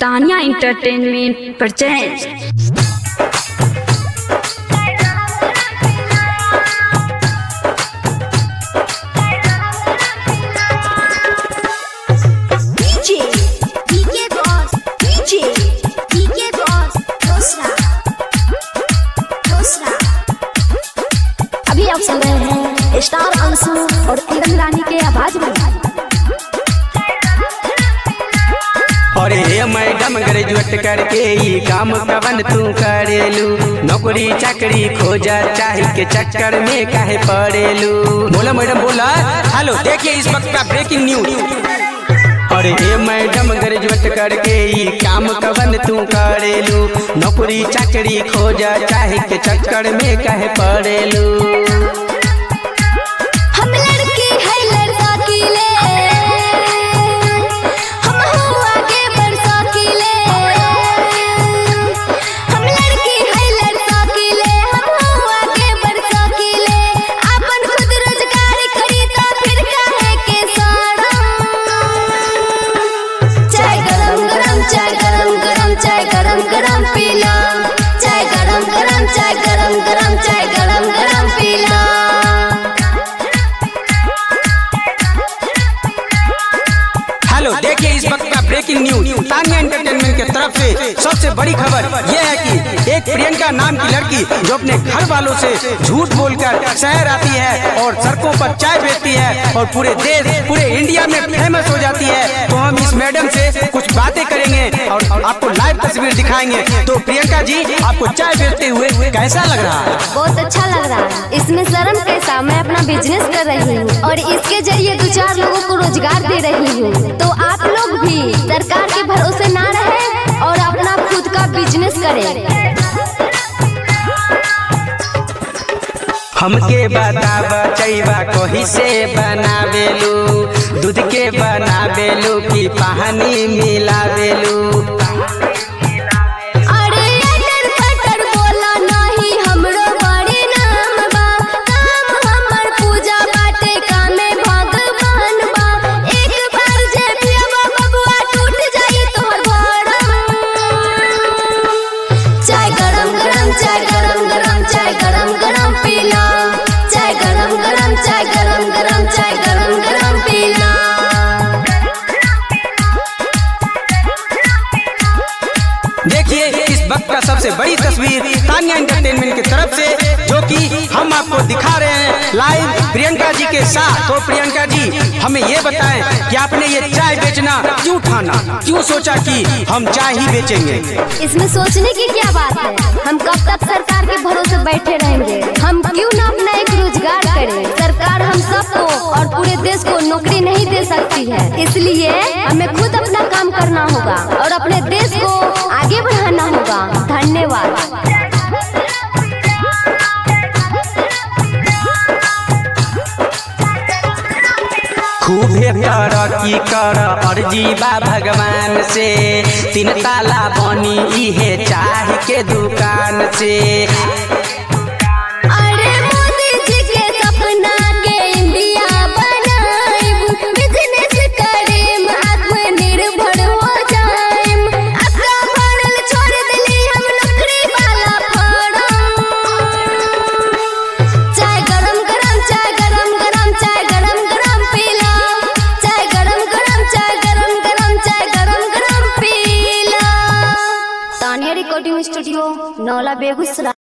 Tania entertainment presents अभी आप सुन रहे हैं स्टार अंशु और किरण रानी के आवाज में। और ये मैडम ग्रेजुएट करके ही काम कवन तू करेलू, नौकरी चाकरी खोजा चाहे के चक्कर में काहे पड़ेलू। बोला मैडम बोला। हेलो देखिए इस वक्त का ब्रेकिंग न्यूज। और ये मैडम ग्रेजुएट करके ही काम कवन तू करेलू, नौकरी चाकरी खोजा चाहे के चक्कर में काहे पड़ेलू। हम लड़की है लड़का की ले, हम हुआ के बरसा की ले। हम लड़की है लड़का की ले, हम हुआ के बरसा की ले। अपन खुद रोजगार खरीदा फिर काहे के साड़ा। चाय गरम गरम चाय गरम गरम चाय गरम गरम पीला। चाय गरम गरम चाय गरम गरम चाय गरम गरम पीला। हेलो देखिए इस वक्त का ब्रेकिंग न्यूज। तानिया एंटरटेनमेंट की तरफ से सबसे बड़ी खबर यह है कि एक प्रियंका नाम की लड़की जो अपने घर वालों से झूठ बोलकर शहर आती है और सड़कों पर चाय बेचती है और पूरे देश पूरे इंडिया में फेमस हो जाती है। तो हम इस मैडम से कुछ बातें करेंगे और आपको लाइव तस्वीर दिखाएंगे। तो प्रियंका जी आपको चाय बेचते हुए कैसा लग रहा है? बहुत अच्छा लग रहा है। इसमें शर्म कैसा, मैं अपना बिजनेस कर रही हूँ और इसके जरिए 2-4 लोगों को रोजगार दे रही हूँ। तो आप लोग भी सरकार के भरोसे ना रहे और अपना खुद का बिजनेस करें। हमके बतावा चैवा कोही से बनावेलू, दूध के बनावेलू की पानी मिलावेलू। अरे अटर पटर बोला नहीं हमरो बड़े नाम बा। काम हमर पूजा बाटे कामे भगवान बा। एक बार जे पियबा बबुआ टूट जाई तोहर भरम। चाय गरम गरम चाय गरम गरम चाय गरम गरम पीला। चाय गरम गरम चाय गरम गरम चाय गरम गरम पीला। देखिए इस वक्त का सबसे बड़ी तस्वीर तानिया एंटरटेनमेंट की तरफ से जो कि हम आपको दिखा रहे हैं लाइव प्रियंका जी के साथ। तो प्रियंका जी हमें ये बताएं कि आपने ये चाय बेचना क्यों ठाना, क्यों सोचा कि हम चाय ही बेचेंगे? इसमें सोचने की क्या बात है, हम कब तक सरकार के भरोसे बैठे रहेंगे। हम क्यों ना अपना एक रोजगार करें। सरकार हम सबको और पूरे देश को नौकरी नहीं दे सकती है, इसलिए हमें खुद अपना काम करना होगा और अपने देश को आगे बढ़ाना होगा। धन्यवाद। खूबे तरक्की कर अर्जी बा भगवान से, 3 ताला बनी इहे चाय के दुकान से। अरे मोदी जी के सपना के इंडिया बनाएब, बिजनेस करेम आत्मनिर्भर हो जाएम। अक्का पढ़ल छोड़ दिली हम नौकरी वाला फार्म। चाय गरम गरम चाय गरम गरम चाय गरम गरम पीला। चाय गरम गरम चाय गरम गरम चाय गरम गरम पीला। Tania recording studio, Naula, Begusarai.